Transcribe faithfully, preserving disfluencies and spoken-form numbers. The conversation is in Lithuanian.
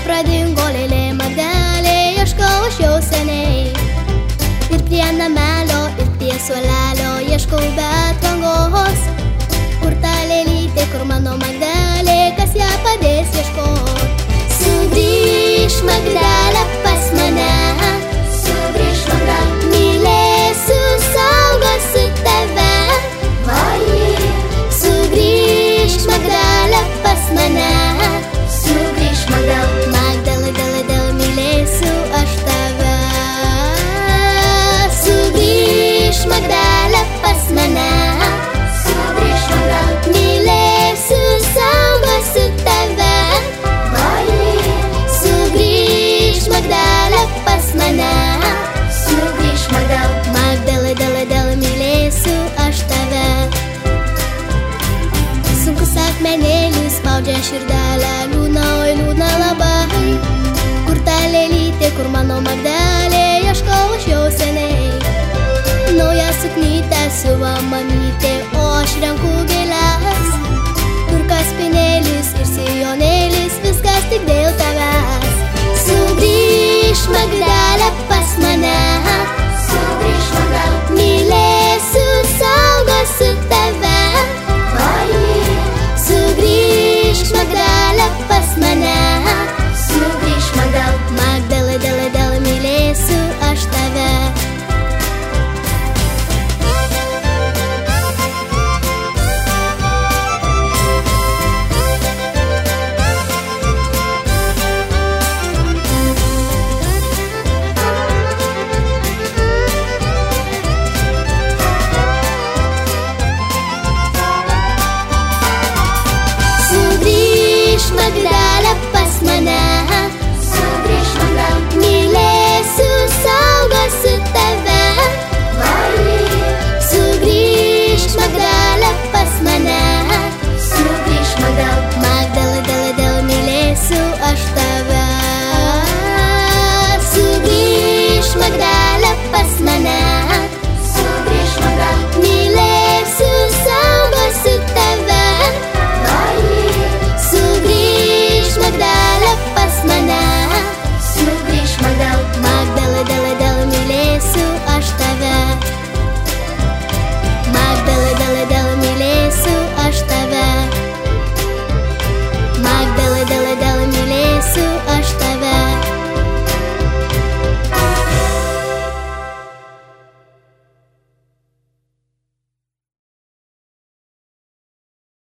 pradingo lėlė Magdelė, ieškau aš jau seniai. Ir prie namelio, ir prie suolelio ieškau be atvangos. Kur ta lėlytė, kur mano Magdelė, kas ją padės ieškot? Sugrįš Magdelė pas mane, sugrįš Magdelė, mylėsiu, saugosiu tave. Sugrįš Magdelė pas mane, sugrįš Magdelė, Magdelė, dėlė, dėlė, mylėsiu aš tave. Sugrįš Magdelė pas mane, sugrįš Magdelė, mylėsiu, saugosiu tave. Sugrįš Magdelė pas mane, sugrįš Magdelė, Magdelė, dėlė, dėlė, mylėsiu aš tave. Sunkus akmenėlis spaudžia širdelę, liūdna, oi liūdna labai. Kur ta lėlytė, kur mano Magdelė, ieškau aš jau seniai. Naują suknytę siuva mamytė, o aš renku